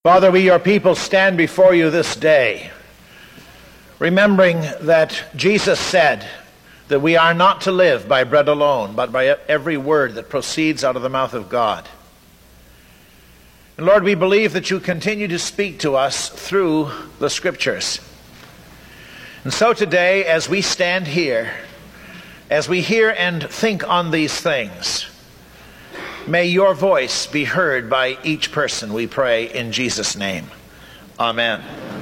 Father, we, your people, stand before you this day, remembering that Jesus said that we are not to live by bread alone, but by every word that proceeds out of the mouth of God. And Lord, we believe that you continue to speak to us through the Scriptures. And so today, as we stand here, as we hear and think on these things, may your voice be heard by each person, we pray in Jesus' name. Amen.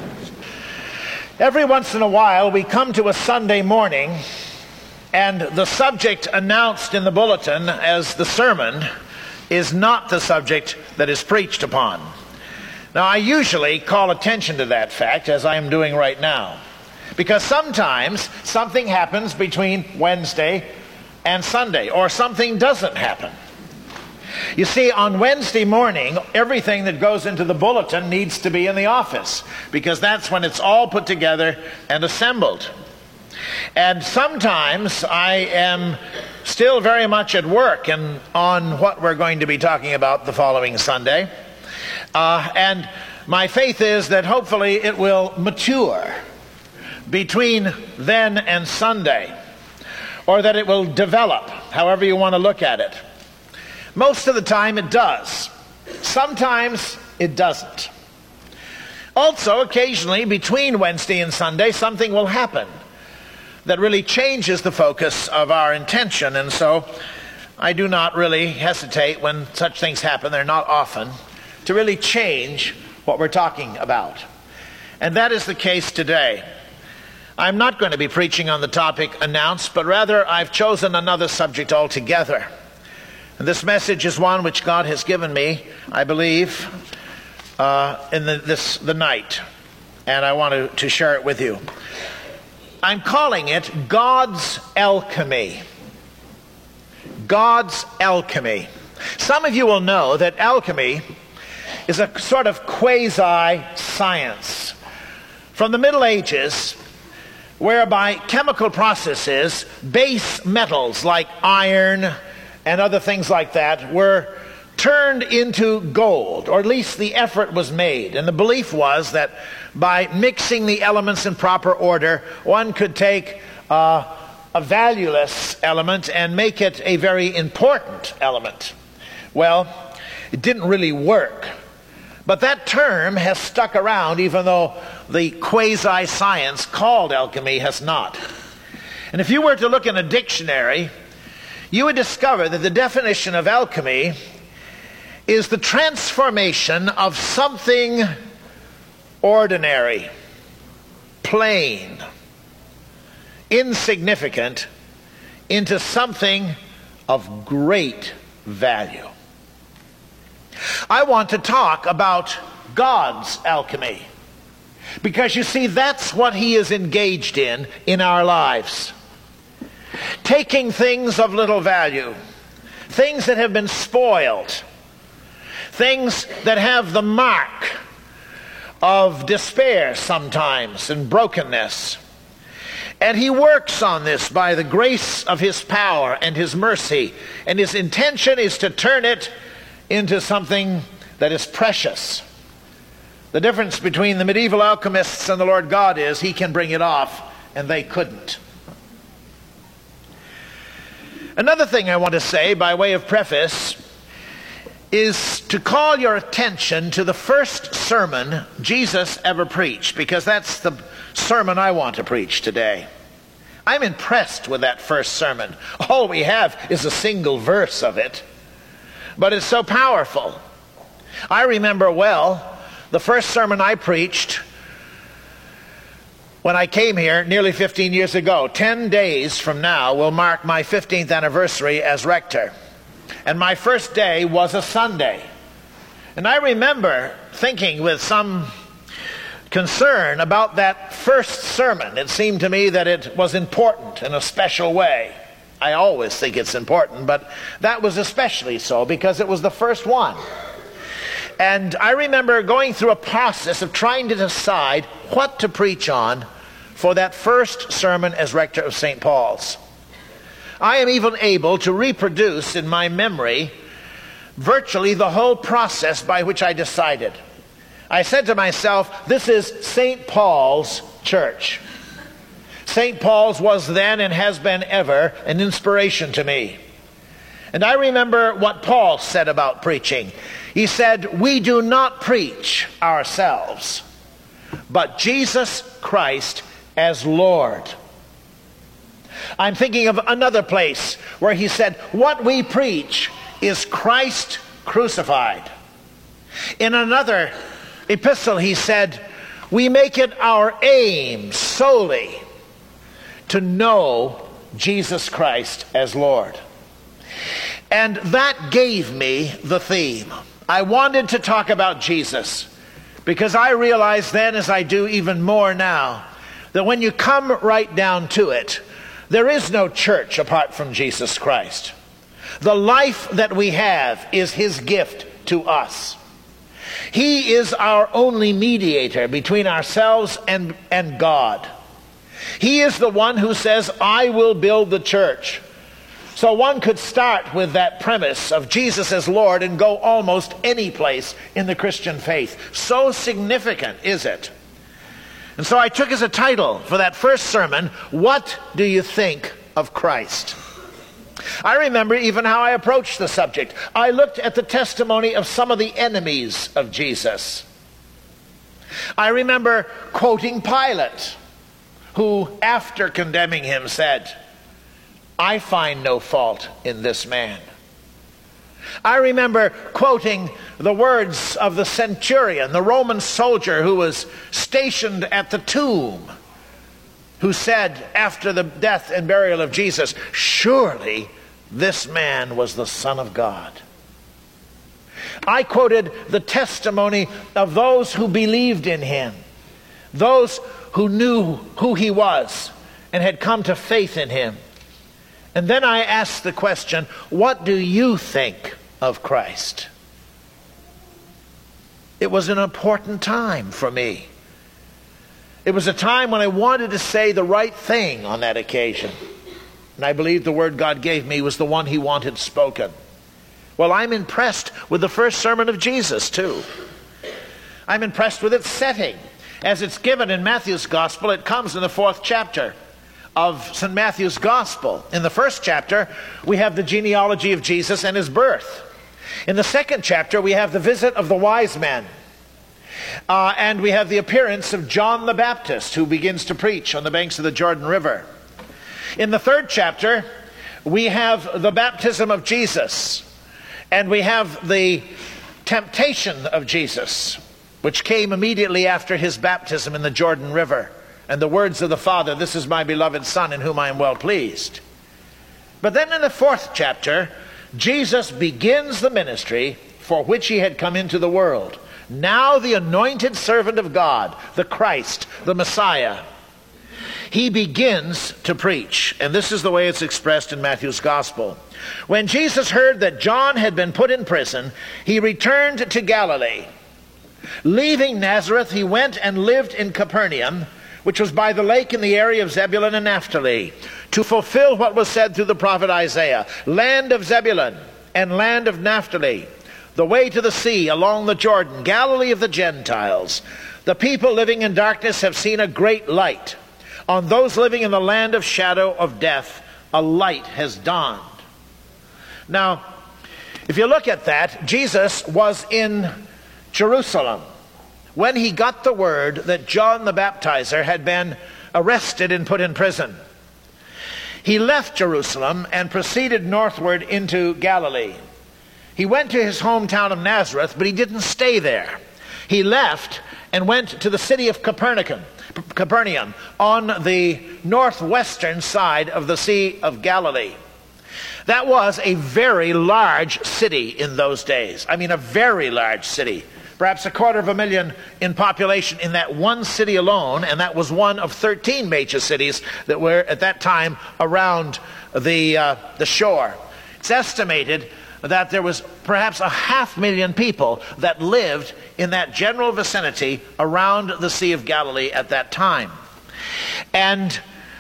Every once in a while, we come to a Sunday morning, and the subject announced in the bulletin as the sermon is not the subject that is preached upon. Now, I usually call attention to that fact, as I am doing right now, because sometimes something happens between Wednesday and Sunday, or something doesn't happen. You see, on Wednesday morning, everything that goes into the bulletin needs to be in the office, because that's when it's all put together and assembled. And sometimes I am still very much at work and on what we're going to be talking about the following Sunday. And my faith is that hopefully it will mature between then and Sunday, or that it will develop, however you want to look at it. Most of the time it does. Sometimes it doesn't. Also, occasionally between Wednesday and Sunday, something will happen that really changes the focus of our intention. And so I do not really hesitate when such things happen, they're not often, to really change what we're talking about. And that is the case today. I'm not going to be preaching on the topic announced, but rather I've chosen another subject altogether. And this message is one which God has given me, I believe, in the night. And I want to share it with you. I'm calling it God's Alchemy. God's Alchemy. Some of you will know that alchemy is a sort of quasi-science from the Middle Ages, whereby chemical processes, base metals like iron and other things like that, were turned into gold, or at least the effort was made. And the belief was that by mixing the elements in proper order, one could take a valueless element and make it a very important element. Well, it didn't really work. But that term has stuck around, even though the quasi-science called alchemy has not. And if you were to look in a dictionary, you would discover that the definition of alchemy is the transformation of something ordinary, plain, insignificant, into something of great value. I want to talk about God's alchemy, because you see, that's what He is engaged in our lives. Taking things of little value, things that have been spoiled, things that have the mark of despair sometimes and brokenness. And He works on this by the grace of His power and His mercy. And His intention is to turn it into something that is precious. The difference between the medieval alchemists and the Lord God is He can bring it off and they couldn't. Another thing I want to say by way of preface is to call your attention to the first sermon Jesus ever preached, because that's the sermon I want to preach today. I'm impressed with that first sermon. All we have is a single verse of it, but it's so powerful. I remember well the first sermon I preached when I came here nearly 15 years ago. 10 days from now will mark my 15th anniversary as rector. And my first day was a Sunday. And I remember thinking with some concern about that first sermon. It seemed to me that it was important in a special way. I always think it's important, but that was especially so because it was the first one. And I remember going through a process of trying to decide what to preach on for that first sermon as rector of St. Paul's. I am even able to reproduce in my memory virtually the whole process by which I decided. I said to myself, this is St. Paul's church. St. Paul's was then and has been ever an inspiration to me. And I remember what Paul said about preaching. He said, we do not preach ourselves, but Jesus Christ as Lord. I'm thinking of another place where he said, what we preach is Christ crucified. In another epistle he said, we make it our aim solely to know Jesus Christ as Lord. And that gave me the theme. I wanted to talk about Jesus because I realized then, as I do even more now, that when you come right down to it, there is no church apart from Jesus Christ. The life that we have is his gift to us. He is our only mediator between ourselves and God. He is the one who says, I will build the church. So one could start with that premise of Jesus as Lord and go almost any place in the Christian faith. So significant is it. And so I took as a title for that first sermon, What Do You Think of Christ? I remember even how I approached the subject. I looked at the testimony of some of the enemies of Jesus. I remember quoting Pilate, who, after condemning him, said, I find no fault in this man. I remember quoting the words of the centurion, the Roman soldier who was stationed at the tomb, who said after the death and burial of Jesus, surely this man was the Son of God. I quoted the testimony of those who believed in him, those who knew who he was and had come to faith in him. And then I asked the question, what do you think of Christ? It was an important time for me. It was a time when I wanted to say the right thing on that occasion. And I believe the word God gave me was the one he wanted spoken. Well, I'm impressed with the first sermon of Jesus, too. I'm impressed with its setting. As it's given in Matthew's Gospel, it comes in the 4th chapter of St. Matthew's Gospel. In the 1st chapter, we have the genealogy of Jesus and his birth. In the 2nd chapter, we have the visit of the wise men. And we have the appearance of John the Baptist, who begins to preach on the banks of the Jordan River. In the 3rd chapter, we have the baptism of Jesus. And we have the temptation of Jesus, which came immediately after his baptism in the Jordan River. And the words of the Father, this is my beloved Son in whom I am well pleased. But then in the 4th chapter, Jesus begins the ministry for which he had come into the world. Now the anointed servant of God, the Christ, the Messiah, he begins to preach. And this is the way it's expressed in Matthew's Gospel. When Jesus heard that John had been put in prison, he returned to Galilee. Leaving Nazareth, he went and lived in Capernaum, which was by the lake in the area of Zebulun and Naphtali, to fulfill what was said through the prophet Isaiah, land of Zebulun and land of Naphtali, the way to the sea along the Jordan, Galilee of the Gentiles. The people living in darkness have seen a great light. On those living in the land of shadow of death, a light has dawned. Now, if you look at that, Jesus was in Jerusalem when he got the word that John the Baptizer had been arrested and put in prison. He left Jerusalem and proceeded northward into Galilee. He went to his hometown of Nazareth, but he didn't stay there. He left and went to the city of Capernaum on the northwestern side of the Sea of Galilee. That was a very large city in those days. I mean, a very large city. Perhaps 250,000 in population in that one city alone, and that was one of 13 major cities that were at that time around the shore. It's estimated that there was perhaps 500,000 people that lived in that general vicinity around the Sea of Galilee at that time. And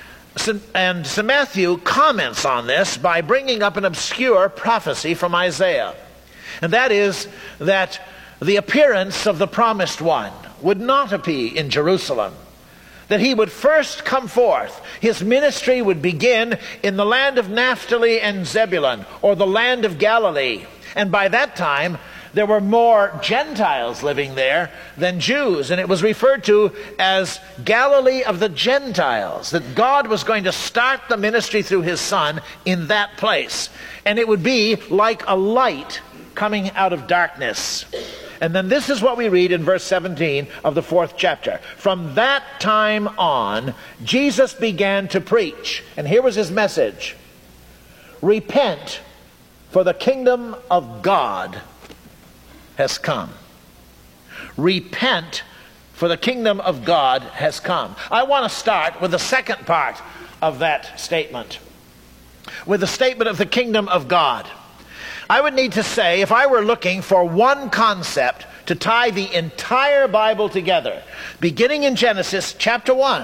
St. Matthew comments on this by bringing up an obscure prophecy from Isaiah. And that is that the appearance of the promised one would not be in Jerusalem, that he would first come forth. His ministry would begin in the land of Naphtali and Zebulun, or the land of Galilee. And by that time, there were more Gentiles living there than Jews, and it was referred to as Galilee of the Gentiles, that God was going to start the ministry through his Son in that place. And it would be like a light coming out of darkness. And then this is what we read in verse 17 of the 4th chapter. From that time on, Jesus began to preach. And here was his message. Repent, for the kingdom of God has come. Repent, for the kingdom of God has come. I want to start with the second part of that statement, with the statement of the kingdom of God. I would need to say, if I were looking for one concept to tie the entire Bible together, beginning in Genesis chapter 1,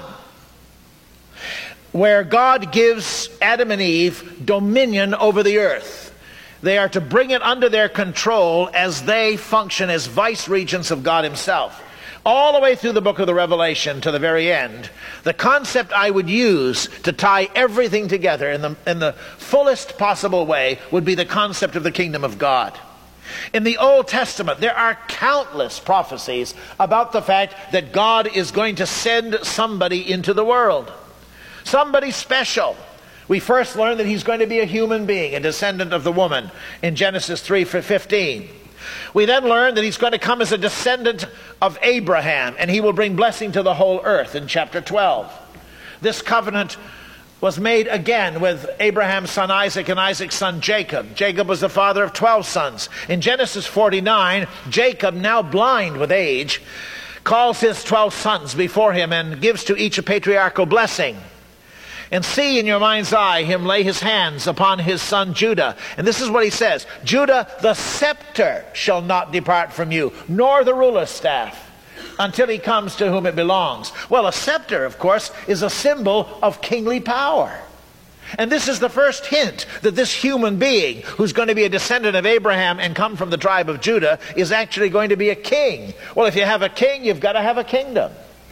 where God gives Adam and Eve dominion over the earth. They are to bring it under their control as they function as vice regents of God himself. All the way through the book of the Revelation to the very end, the concept I would use to tie everything together in the fullest possible way would be the concept of the kingdom of God. In the Old Testament, there are countless prophecies about the fact that God is going to send somebody into the world. Somebody special. We first learn that he's going to be a human being, a descendant of the woman, in Genesis 3:15. We then learn that he's going to come as a descendant of Abraham, and he will bring blessing to the whole earth in chapter 12. This covenant was made again with Abraham's son Isaac and Isaac's son Jacob. Jacob was the father of 12 sons. In Genesis 49, Jacob, now blind with age, calls his 12 sons before him and gives to each a patriarchal blessing. And see in your mind's eye him lay his hands upon his son Judah. And this is what he says. Judah, the scepter shall not depart from you, nor the ruler's staff, until he comes to whom it belongs. Well, a scepter, of course, is a symbol of kingly power. And this is the first hint that this human being, who's going to be a descendant of Abraham and come from the tribe of Judah, is actually going to be a king. Well, if you have a king, you've got to have a kingdom.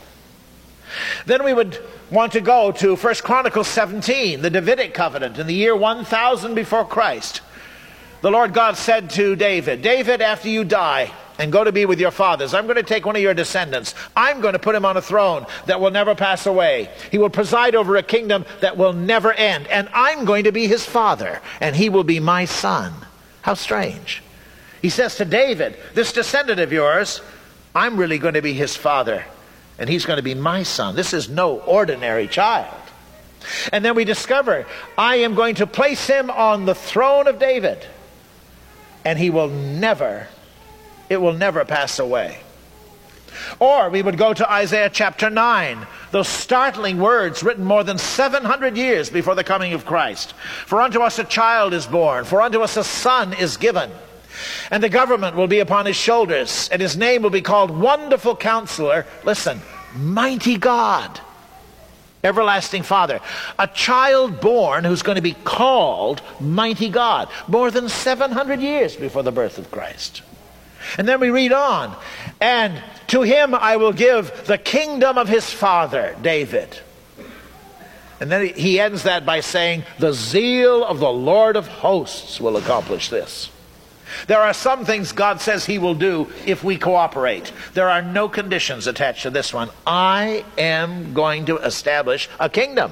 Then we would want to go to 1 Chronicles 17, the Davidic covenant, in the year 1000 before Christ. The Lord God said to David, David, after you die and go to be with your fathers, I'm going to take one of your descendants. I'm going to put him on a throne that will never pass away. He will preside over a kingdom that will never end. And I'm going to be his father, and he will be my son. How strange. He says to David, this descendant of yours, I'm really going to be his father, and he's going to be my son. This is no ordinary child. And then we discover, I am going to place him on the throne of David, and it will never pass away. Or we would go to Isaiah chapter 9, those startling words written more than 700 years before the coming of Christ. For unto us a child is born, for unto us a son is given, and the government will be upon his shoulders, and his name will be called Wonderful Counselor. Listen, Mighty God, Everlasting Father. A child born who's going to be called Mighty God, more than 700 years before the birth of Christ. And then we read on, and to him I will give the kingdom of his father, David. And then he ends that by saying, the zeal of the Lord of hosts will accomplish this. There are some things God says he will do if we cooperate. There are no conditions attached to this one. I am going to establish a kingdom.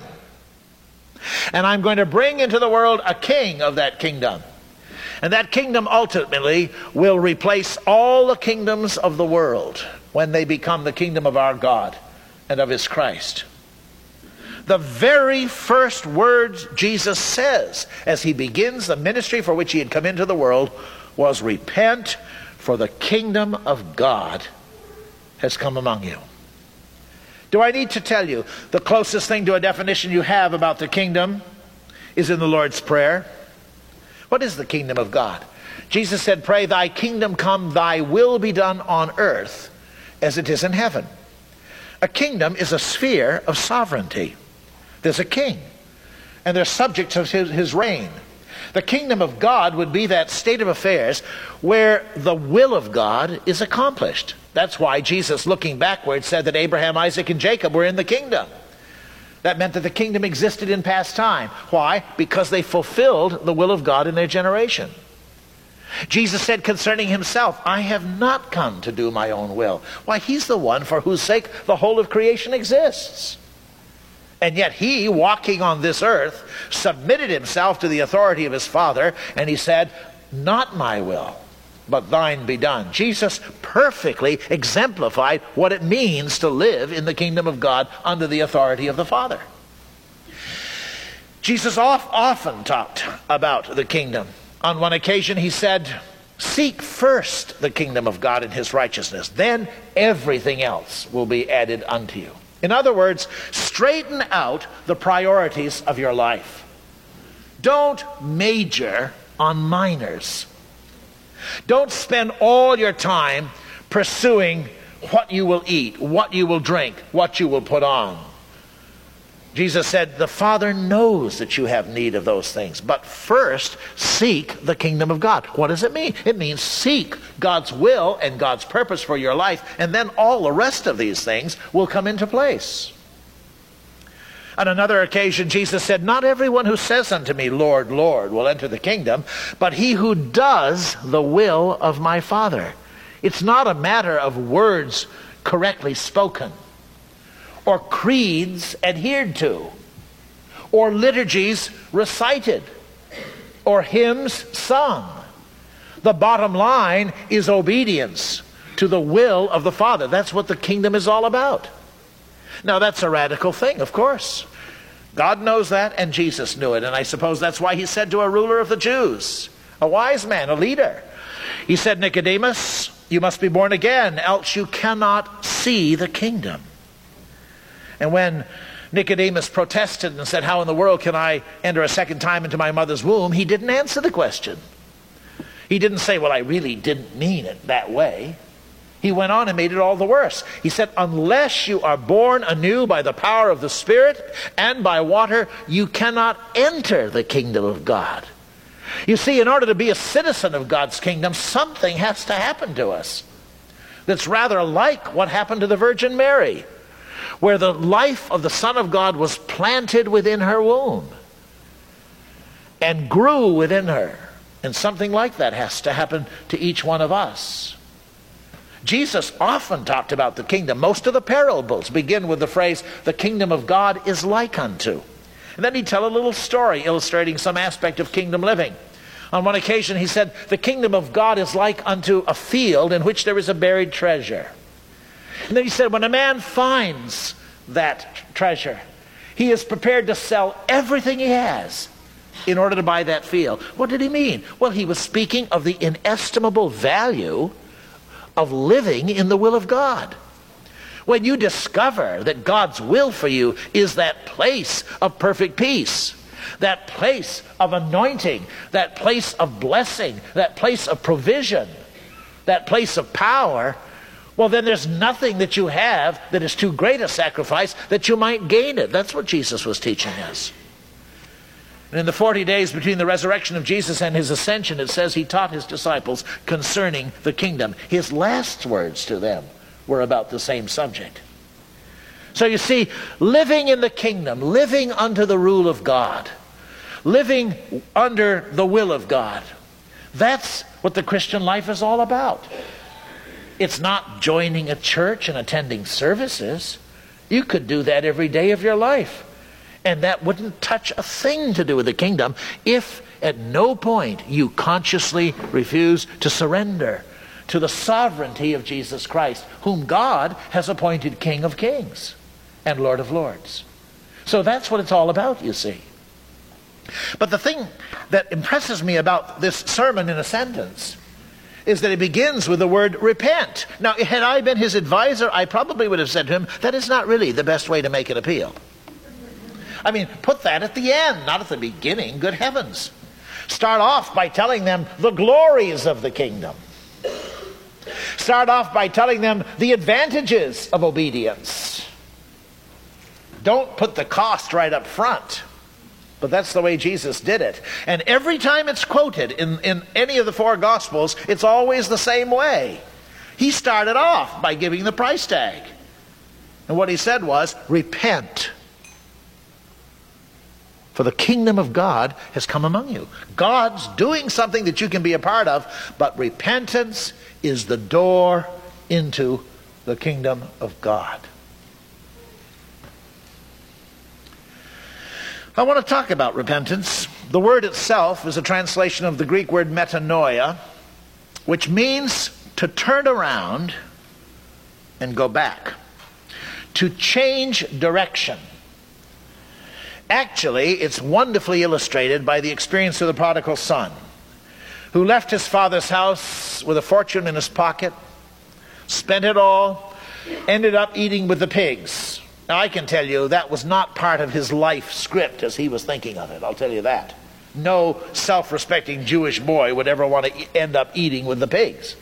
And I'm going to bring into the world a king of that kingdom. And that kingdom ultimately will replace all the kingdoms of the world when they become the kingdom of our God and of his Christ. The very first words Jesus says as he begins the ministry for which he had come into the world was, repent, for the kingdom of God has come among you. Do I need to tell you the closest thing to a definition you have about the kingdom is in the Lord's Prayer? What is the kingdom of God? Jesus said, pray, thy kingdom come, thy will be done on earth as it is in heaven. A kingdom is a sphere of sovereignty. There's a king, and there's subjects of his reign. The kingdom of God would be that state of affairs where the will of God is accomplished. That's why Jesus, looking backward, said that Abraham, Isaac, and Jacob were in the kingdom. That meant that the kingdom existed in past time. Why? Because they fulfilled the will of God in their generation. Jesus said concerning himself, I have not come to do my own will. Why, he's the one for whose sake the whole of creation exists. And yet he, walking on this earth, submitted himself to the authority of his Father, and he said, not my will, but thine be done. Jesus perfectly exemplified what it means to live in the kingdom of God under the authority of the Father. Jesus often talked about the kingdom. On one occasion he said, seek first the kingdom of God and his righteousness, then everything else will be added unto you. In other words, straighten out the priorities of your life. Don't major on minors. Don't spend all your time pursuing what you will eat, what you will drink, what you will put on. Jesus said, the Father knows that you have need of those things, but first seek the kingdom of God. What does it mean? It means seek God's will and God's purpose for your life, and then all the rest of these things will come into place. On another occasion, Jesus said, not everyone who says unto me, Lord, Lord, will enter the kingdom, but he who does the will of my Father. It's not a matter of words correctly spoken, or creeds adhered to, or liturgies recited, or hymns sung. The bottom line is obedience to the will of the Father. That's what the kingdom is all about. Now that's a radical thing, of course. God knows that, and Jesus knew it. And I suppose that's why he said to a ruler of the Jews, a wise man, a leader, he said, Nicodemus, you must be born again, else you cannot see the kingdom. And when Nicodemus protested and said, how in the world can I enter a second time into my mother's womb? He didn't answer the question. He didn't say, well, I really didn't mean it that way. He went on and made it all the worse. He said, unless you are born anew by the power of the Spirit and by water, you cannot enter the kingdom of God. You see, in order to be a citizen of God's kingdom, something has to happen to us that's rather like what happened to the Virgin Mary, where the life of the Son of God was planted within her womb and grew within her. And something like that has to happen to each one of us. Jesus often talked about the kingdom. Most of the parables begin with the phrase, the kingdom of God is like unto. And then he'd tell a little story illustrating some aspect of kingdom living. On one occasion he said, the kingdom of God is like unto a field in which there is a buried treasure. And then he said, when a man finds that treasure, he is prepared to sell everything he has in order to buy that field. What did he mean? Well, he was speaking of the inestimable value of living in the will of God. When you discover that God's will for you is that place of perfect peace, that place of anointing, that place of blessing, that place of provision, that place of power, well, then there's nothing that you have that is too great a sacrifice that you might gain it. That's what Jesus was teaching us. And in the 40 days between the resurrection of Jesus and his ascension, it says he taught his disciples concerning the kingdom. His last words to them were about the same subject. So you see, living in the kingdom, living under the rule of God, living under the will of God, that's what the Christian life is all about. It's not joining a church and attending services. You could do that every day of your life, and that wouldn't touch a thing to do with the kingdom if at no point you consciously refuse to surrender to the sovereignty of Jesus Christ, whom God has appointed King of Kings and Lord of Lords. So that's what it's all about, you see. But the thing that impresses me about this sermon in a sentence is that it begins with the word repent. Now, had I been his advisor, I probably would have said to him, that is not really the best way to make an appeal. I mean, put that at the end, not at the beginning. Good heavens. Start off by telling them the glories of the kingdom. Start off by telling them the advantages of obedience. Don't put the cost right up front. But that's the way Jesus did it. And every time it's quoted in any of the four Gospels, it's always the same way. He started off by giving the price tag. And what he said was, repent, for the kingdom of God has come among you. God's doing something that you can be a part of, but repentance is the door into the kingdom of God. I want to talk about repentance. The word itself is a translation of the Greek word metanoia, which means to turn around and go back, to change direction. Actually, it's wonderfully illustrated by the experience of the prodigal son, who left his father's house with a fortune in his pocket, spent it all, ended up eating with the pigs. Now, I can tell you that was not part of his life script as he was thinking of it, I'll tell you that. No self-respecting Jewish boy would ever want to end up eating with the pigs.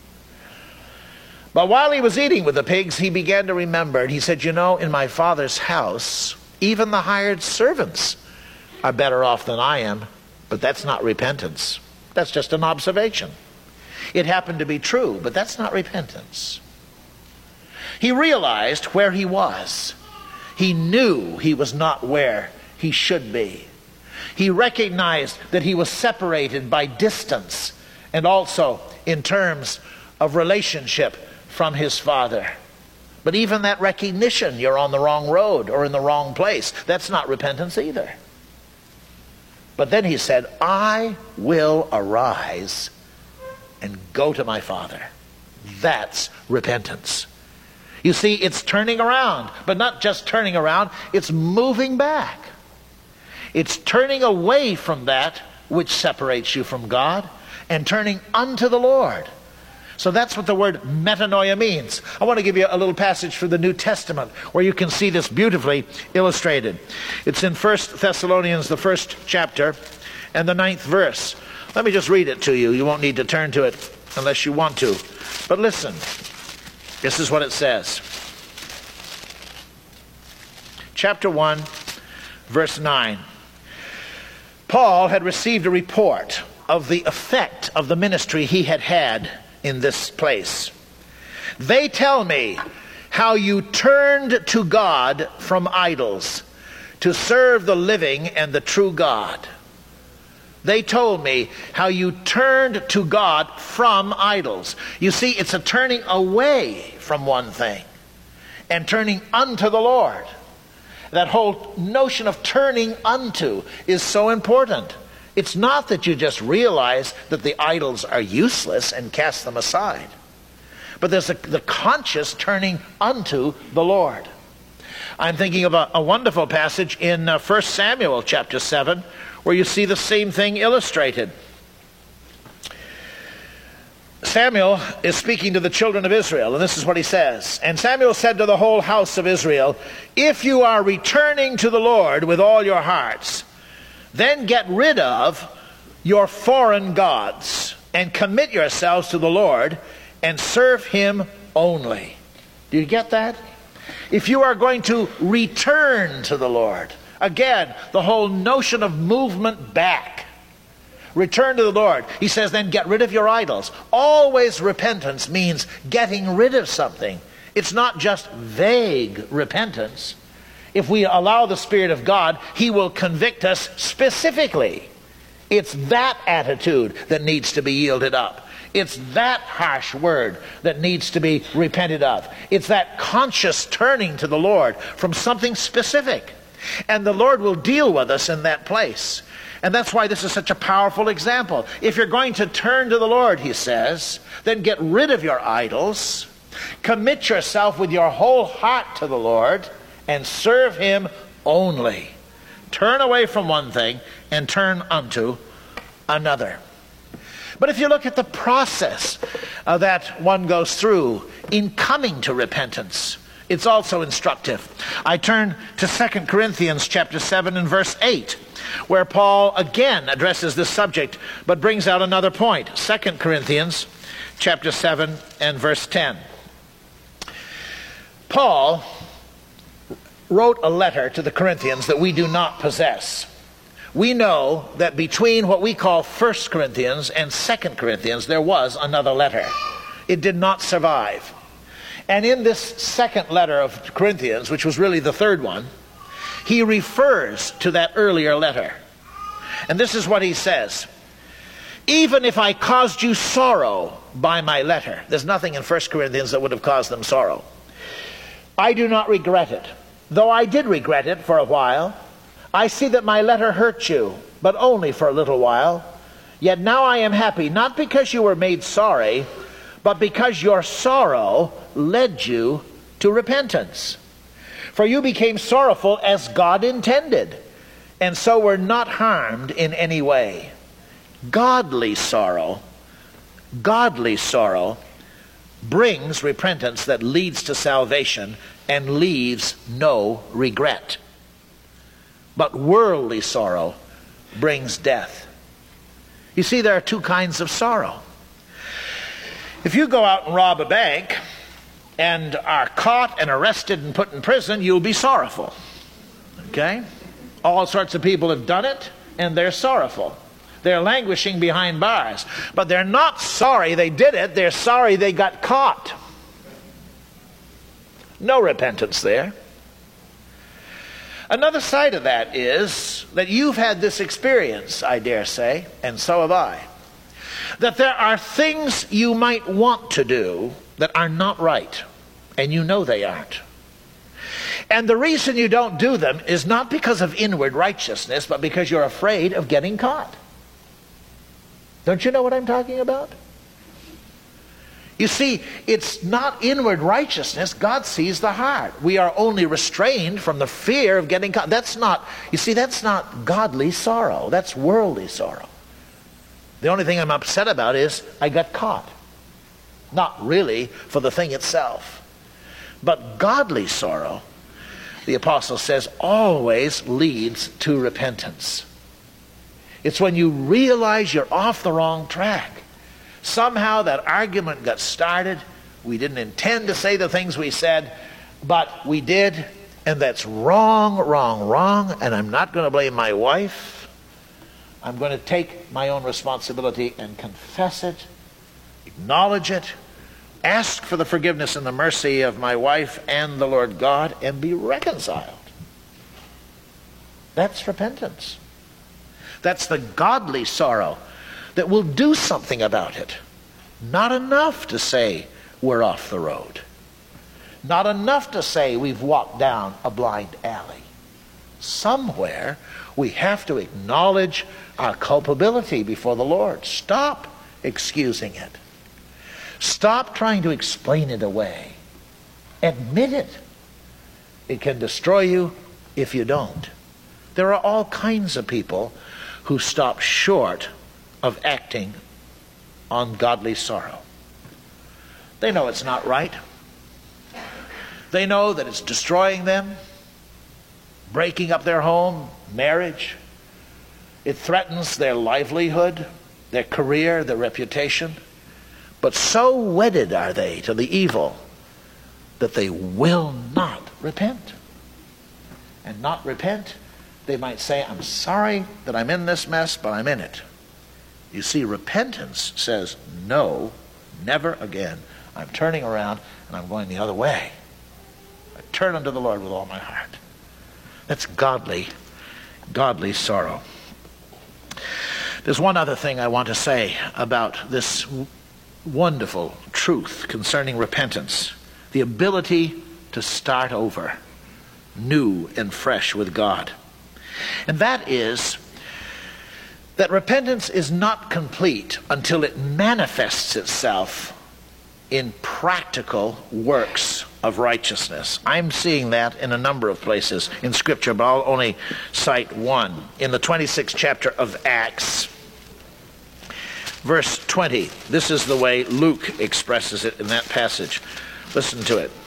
But while he was eating with the pigs, he began to remember, and he said, you know, in my father's house, even the hired servants are better off than I am. But that's not repentance. That's just an observation. It happened to be true, but that's not repentance. He realized where he was. He knew he was not where he should be. He recognized that he was separated by distance and also in terms of relationship from his father. But even that recognition, you're on the wrong road or in the wrong place, that's not repentance either. But then he said, I will arise and go to my father. That's repentance. You see, it's turning around, but not just turning around, it's moving back. It's turning away from that which separates you from God and turning unto the Lord. So that's what the word metanoia means. I want to give you a little passage from the New Testament where you can see this beautifully illustrated. It's in 1 Thessalonians, the 1st chapter, and the 9th verse. Let me just read it to you. You won't need to turn to it unless you want to. But listen, this is what it says. Chapter 1, verse 9. Paul had received a report of the effect of the ministry he had had in this place. They tell me how you turned to God from idols to serve the living and the true God. They told me how you turned to God from idols. You see, it's a turning away from one thing and turning unto the Lord. That whole notion of turning unto is so important. It's not that you just realize that the idols are useless and cast them aside. But there's the conscious turning unto the Lord. I'm thinking of a wonderful passage in 1 Samuel chapter 7 where you see the same thing illustrated. Samuel is speaking to the children of Israel, and this is what he says. And Samuel said to the whole house of Israel, if you are returning to the Lord with all your hearts, then get rid of your foreign gods and commit yourselves to the Lord and serve him only. Do you get that? If you are going to return to the Lord, again, the whole notion of movement back. Return to the Lord. He says, then get rid of your idols. Always repentance means getting rid of something. It's not just vague repentance. If we allow the Spirit of God, he will convict us specifically. It's that attitude that needs to be yielded up. It's that harsh word that needs to be repented of. It's that conscious turning to the Lord from something specific. And the Lord will deal with us in that place. And that's why this is such a powerful example. If you're going to turn to the Lord, he says, then get rid of your idols, commit yourself with your whole heart to the Lord, and serve him only. Turn away from one thing and turn unto another. But if you look at the process that one goes through in coming to repentance, it's also instructive. I turn to 2 Corinthians chapter 7 and verse 8, where Paul again addresses this subject, but brings out another point. 2 Corinthians chapter 7 and verse 10. Paul wrote a letter to the Corinthians that we do not possess. we know that between what we call 1 Corinthians and 2 Corinthians, there was another letter. It did not survive. And in this second letter of Corinthians, which was really the third one, he refers to that earlier letter. And this is what he says: even if I caused you sorrow by my letter. There's nothing in 1 Corinthians that would have caused them sorrow. I do not regret it. Though I did regret it for a while, I see that my letter hurt you, but only for a little while. Yet now I am happy, not because you were made sorry, but because your sorrow led you to repentance. For you became sorrowful as God intended, and so were not harmed in any way. Godly sorrow brings repentance that leads to salvation and leaves no regret. But worldly sorrow brings death. You see, there are two kinds of sorrow. If you go out and rob a bank and are caught and arrested and put in prison, you'll be sorrowful. Okay? All sorts of people have done it, and they're sorrowful. They're languishing behind bars. But they're not sorry they did it. They're sorry they got caught. No repentance there. Another side of that is that you've had this experience, I dare say, and so have I, that there are things you might want to do that are not right, and you know they aren't. And the reason you don't do them is not because of inward righteousness, but because you're afraid of getting caught. Don't you know what I'm talking about? You see, it's not inward righteousness. God sees the heart. We are only restrained from the fear of getting caught. That's not godly sorrow. That's worldly sorrow. The only thing I'm upset about is I got caught. Not really for the thing itself. But godly sorrow, the apostle says, always leads to repentance. It's when you realize you're off the wrong track. Somehow that argument got started. We didn't intend to say the things we said, but we did, and that's wrong, and I'm not going to blame my wife. I'm going to take my own responsibility and confess it, acknowledge it, ask for the forgiveness and the mercy of my wife and the Lord God, and be reconciled. That's repentance. That's the godly sorrow that will do something about it. Not enough to say we're off the road. Not enough to say we've walked down a blind alley. Somewhere we have to acknowledge our culpability before the Lord. Stop excusing it. Stop trying to explain it away. Admit it. It can destroy you if you don't. There are all kinds of people who stop short of acting on godly sorrow. They know it's not right. They know that it's destroying them, breaking up their home, marriage. It threatens their livelihood, their career, their reputation. But so wedded are they to the evil that they will not repent. And not repent, they might say, I'm sorry that I'm in this mess, but I'm in it. You see, repentance says, no, never again. I'm turning around and I'm going the other way. I turn unto the Lord with all my heart. That's godly sorrow. There's one other thing I want to say about this wonderful truth concerning repentance. The ability to start over, new and fresh with God. And that is that repentance is not complete until it manifests itself in practical works of righteousness. I'm seeing that in a number of places in Scripture, but I'll only cite one. In the 26th chapter of Acts, verse 20. This is the way Luke expresses it in that passage. Listen to it.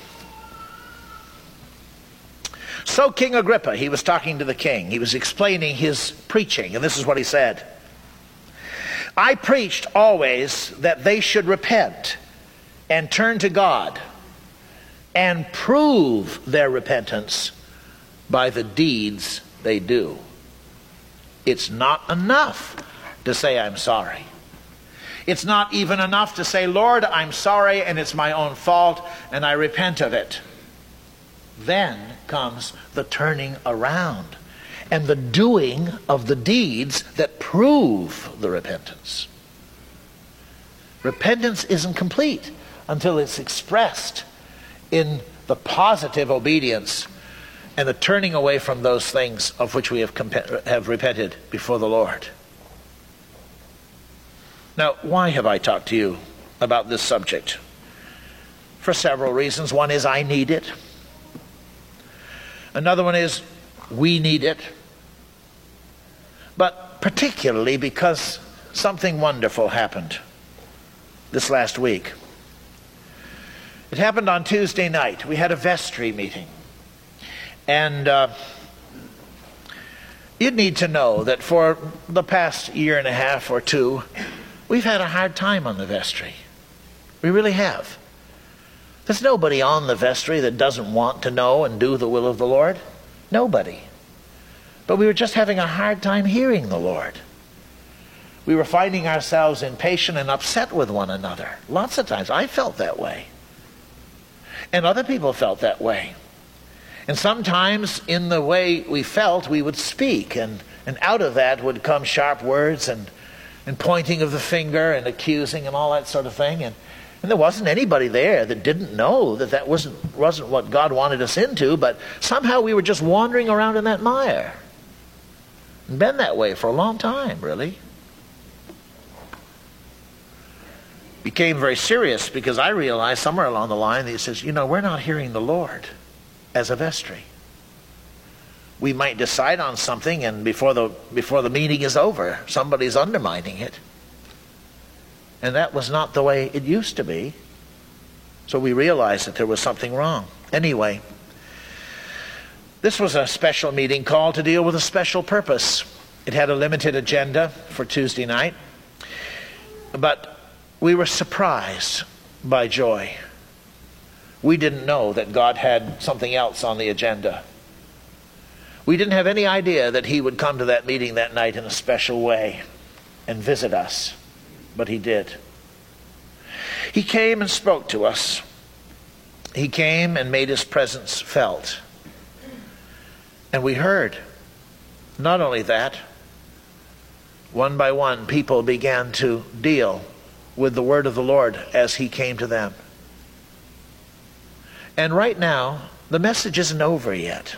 So King Agrippa, he was talking to the king. He was explaining his preaching, and this is what he said. I preached always that they should repent and turn to God and prove their repentance by the deeds they do. It's not enough to say, I'm sorry. It's not even enough to say, Lord, I'm sorry and it's my own fault and I repent of it. Then comes the turning around and the doing of the deeds that prove the repentance. Repentance isn't complete until it's expressed in the positive obedience and the turning away from those things of which we have repented before the Lord. Now, why have I talked to you about this subject? For several reasons. One is I need it. Another one is we need it. But particularly because something wonderful happened this last week. It happened on Tuesday night. We had a vestry meeting. And you'd need to know that for the past year and a half or two, we've had a hard time on the vestry. We really have. There's nobody on the vestry that doesn't want to know and do the will of the Lord. Nobody. But we were just having a hard time hearing the Lord. We were finding ourselves impatient and upset with one another. Lots of times. I felt that way. And other people felt that way. And sometimes in the way we felt, we would speak. And out of that would come sharp words and pointing of the finger and accusing and all that sort of thing. And there wasn't anybody there that didn't know that wasn't what God wanted us into. But somehow we were just wandering around in that mire. And been that way for a long time, really. Became very serious because I realized somewhere along the line that he says, we're not hearing the Lord as a vestry. We might decide on something and before the meeting is over, somebody's undermining it. And that was not the way it used to be. So we realized that there was something wrong. Anyway, this was a special meeting called to deal with a special purpose. It had a limited agenda for Tuesday night. But we were surprised by joy. We didn't know that God had something else on the agenda. We didn't have any idea that he would come to that meeting that night in a special way and visit us. But he did. He came and spoke to us. He came and made his presence felt. And we heard. Not only that, one by one, people began to deal with the word of the Lord as he came to them. And right now, the message isn't over yet.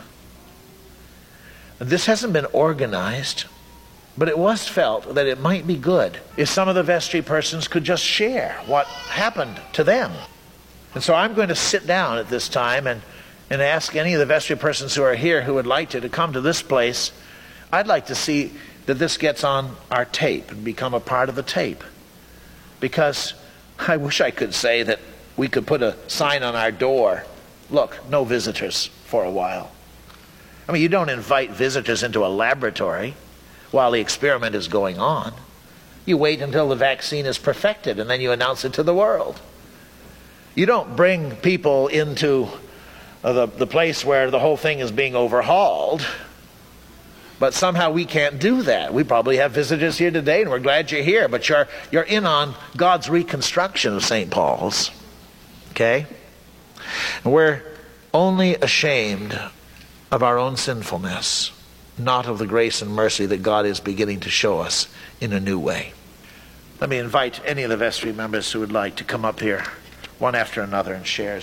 This hasn't been organized, but it was felt that it might be good if some of the vestry persons could just share what happened to them. And so I'm going to sit down at this time and ask any of the vestry persons who are here who would like to come to this place. I'd like to see that this gets on our tape and become a part of the tape. Because I wish I could say that we could put a sign on our door, look, no visitors for a while. I mean, you don't invite visitors into a laboratory while the experiment is going on. You wait until the vaccine is perfected and then you announce it to the world. You don't bring people into the place where the whole thing is being overhauled. But somehow we can't do that. We probably have visitors here today, and we're glad you're here. But you're in on God's reconstruction of St. Paul's. Okay? And we're only ashamed of our own sinfulness, not of the grace and mercy that God is beginning to show us in a new way. Let me invite any of the vestry members who would like to come up here, one after another, and share.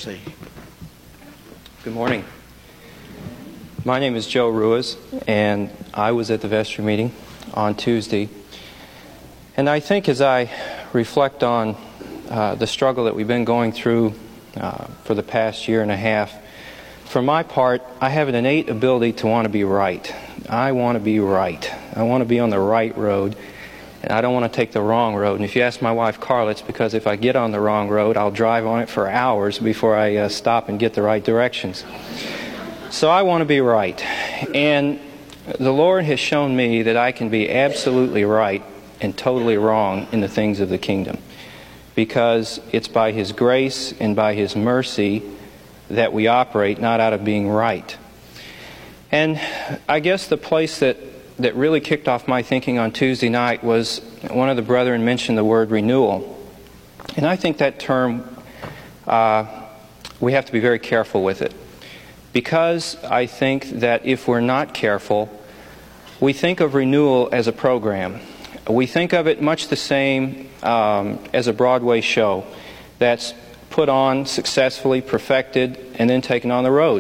Good morning. My name is Joe Ruiz, and I was at the vestry meeting on Tuesday. And I think as I reflect on the struggle that we've been going through for the past year and a half, for my part, I have an innate ability to want to be right. I want to be right. I want to be on the right road, and I don't want to take the wrong road. And if you ask my wife, Carla, it's because if I get on the wrong road, I'll drive on it for hours before I stop and get the right directions. So I want to be right. And the Lord has shown me that I can be absolutely right and totally wrong in the things of the kingdom. Because it's by His grace and by His mercy that we operate, not out of being right. And I guess the place that that really kicked off my thinking on Tuesday night was one of the brethren mentioned the word renewal. And I think that term, we have to be very careful with it. Because I think that if we're not careful, we think of renewal as a program. We think of it much the same as a Broadway show that's put on successfully, perfected, and then taken on the road.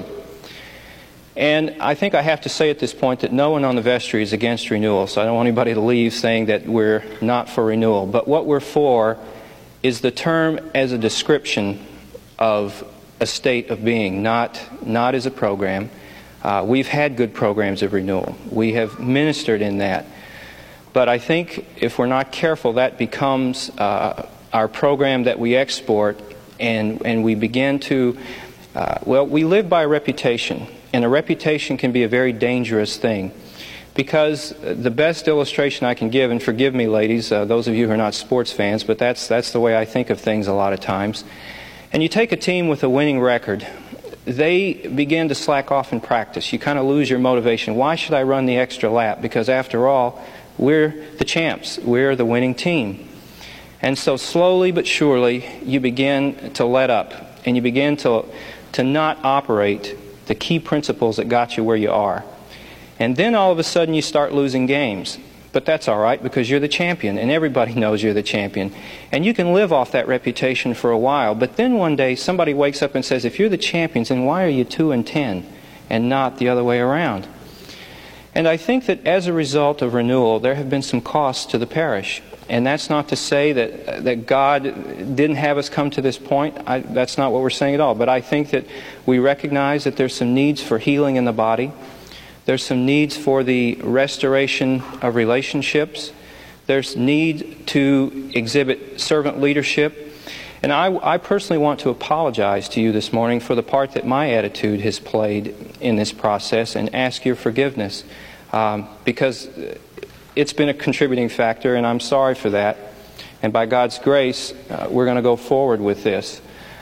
And I think I have to say at this point that no one on the vestry is against renewal, so I don't want anybody to leave saying that we're not for renewal. But what we're for is the term as a description of a state of being, not as a program. We've had good programs of renewal. We have ministered in that. But I think if we're not careful, that becomes our program that we export, and we begin to, we live by a reputation, and a reputation can be a very dangerous thing. Because the best illustration I can give, and forgive me ladies, those of you who are not sports fans, but that's the way I think of things a lot of times. And you take a team with a winning record, they begin to slack off in practice. You kind of lose your motivation. Why should I run the extra lap? Because after all, we're the champs. We're the winning team. And so slowly but surely, you begin to let up. And you begin to not operate the key principles that got you where you are. And then all of a sudden you start losing games. But that's all right, because you're the champion, and everybody knows you're the champion. And you can live off that reputation for a while. But then one day somebody wakes up and says, if you're the champions, then why are you 2-10 and not the other way around? And I think that as a result of renewal, there have been some costs to the parish. And that's not to say that God didn't have us come to this point. That's not what we're saying at all. But I think that we recognize that there's some needs for healing in the body. There's some needs for the restoration of relationships. There's need to exhibit servant leadership. And I personally want to apologize to you this morning for the part that my attitude has played in this process and ask your forgiveness. Because it's been a contributing factor, and I'm sorry for that. And by God's grace, we're going to go forward with this.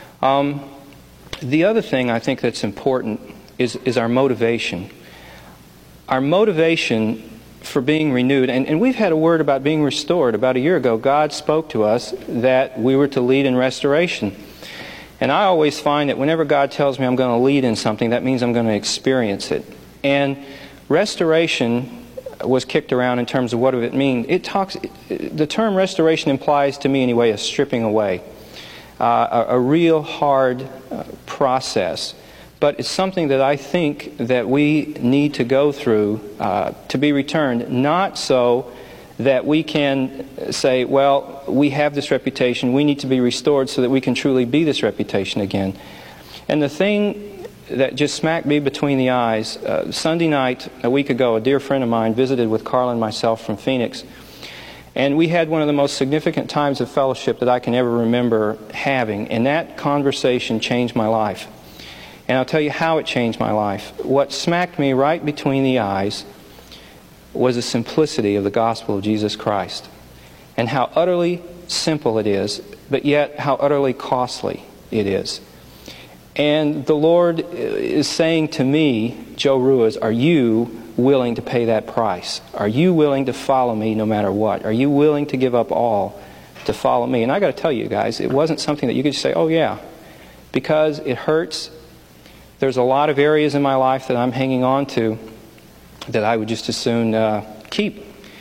The other thing I think that's important is our motivation. Our motivation for being renewed, and we've had a word about being restored. About a year ago, God spoke to us that we were to lead in restoration. And I always find that whenever God tells me I'm going to lead in something, that means I'm going to experience it. And restoration was kicked around in terms of what does it mean. The term restoration implies to me anyway a stripping away, a real hard process. But it's something that I think that we need to go through to be returned, not so that we can say, well, we have this reputation, we need to be restored so that we can truly be this reputation again. And the thing that just smacked me between the eyes, Sunday night, a week ago, a dear friend of mine visited with Carla and myself from Phoenix. And we had one of the most significant times of fellowship that I can ever remember having. And that conversation changed my life. And I'll tell you how it changed my life. What smacked me right between the eyes was the simplicity of the gospel of Jesus Christ. And how utterly simple it is, but yet how utterly costly it is. And the Lord is saying to me, Joe Ruiz, are you willing to pay that price? Are you willing to follow me no matter what? Are you willing to give up all to follow me? And I got to tell you guys, it wasn't something that you could just say, oh yeah, because it hurts. There's a lot of areas in my life that I'm hanging on to that I would just as soon keep.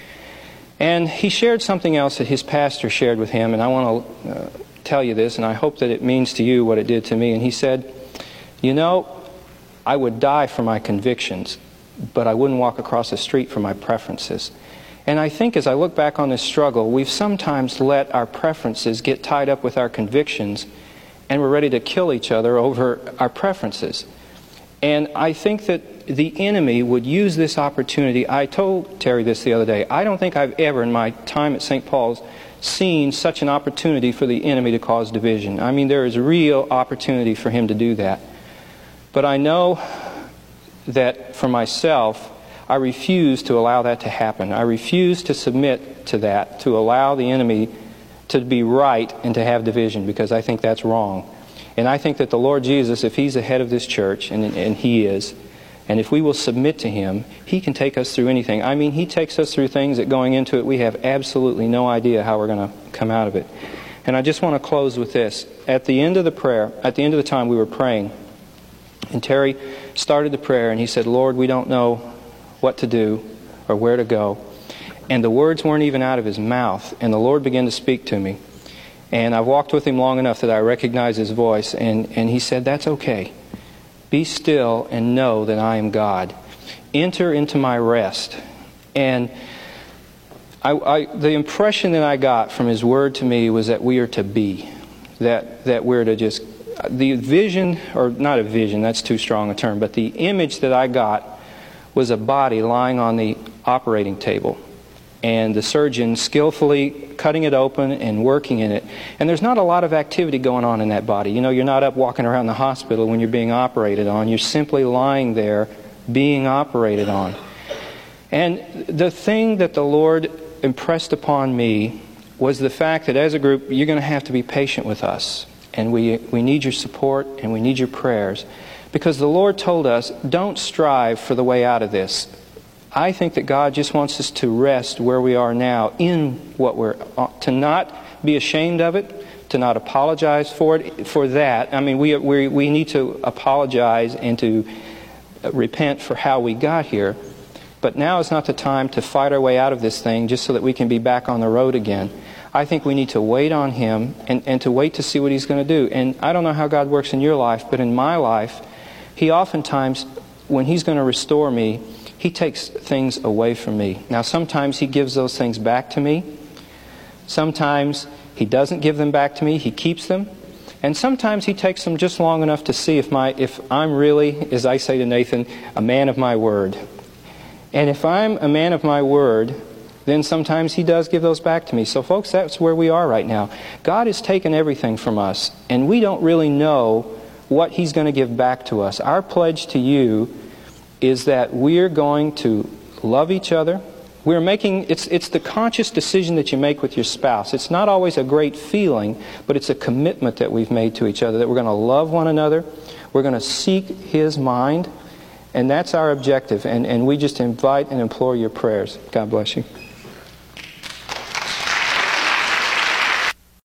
And he shared something else that his pastor shared with him, and I want to tell you this, and I hope that it means to you what it did to me. And he said, you know, I would die for my convictions, but I wouldn't walk across the street for my preferences. And I think as I look back on this struggle, we've sometimes let our preferences get tied up with our convictions, and we're ready to kill each other over our preferences. And I think that the enemy would use this opportunity. I told Terry this the other day. I don't think I've ever in my time at St. Paul's seen such an opportunity for the enemy to cause division. I mean, there is real opportunity for him to do that. But I know that for myself, I refuse to allow that to happen. I refuse to submit to that, to allow the enemy to be right and to have division, because I think that's wrong. And I think that the Lord Jesus, if He's the head of this church, and He is, And if we will submit to Him, He can take us through anything. I mean, He takes us through things that going into it, we have absolutely no idea how we're going to come out of it. And I just want to close with this. At the end of the prayer, at the end of the time we were praying, and Terry started the prayer and he said, Lord, we don't know what to do or where to go. And the words weren't even out of his mouth. And the Lord began to speak to me. And I've walked with him long enough that I recognize his voice. And he said, that's okay. Be still and know that I am God. Enter into my rest. And the impression that I got from his word to me was that we are to be. That we're to just... The vision, or not a vision, that's too strong a term, but the image that I got was a body lying on the operating table. And the surgeon skillfully cutting it open and working in it. And there's not a lot of activity going on in that body. You know, you're not up walking around the hospital when you're being operated on. You're simply lying there being operated on. And the thing that the Lord impressed upon me was the fact that as a group, you're going to have to be patient with us. And we need your support and we need your prayers. Because the Lord told us, don't strive for the way out of this. I think that God just wants us to rest where we are now in what we're... To not be ashamed of it, to not apologize for it, for that. I mean, we need to apologize and to repent for how we got here. But now is not the time to fight our way out of this thing just so that we can be back on the road again. I think we need to wait on Him and to wait to see what He's going to do. And I don't know how God works in your life, but in my life, He oftentimes, when He's going to restore me, He takes things away from me. Now, sometimes He gives those things back to me. Sometimes He doesn't give them back to me. He keeps them. And sometimes He takes them just long enough to see if I'm really, as I say to Nathan, a man of my word. And if I'm a man of my word, then sometimes He does give those back to me. So folks, that's where we are right now. God has taken everything from us, and we don't really know what He's going to give back to us. Our pledge to you is that we're going to love each other. We're making, it's the conscious decision that you make with your spouse. It's not always a great feeling, but it's a commitment that we've made to each other, that we're going to love one another, we're going to seek His mind, and that's our objective. And we just invite and implore your prayers. God bless you.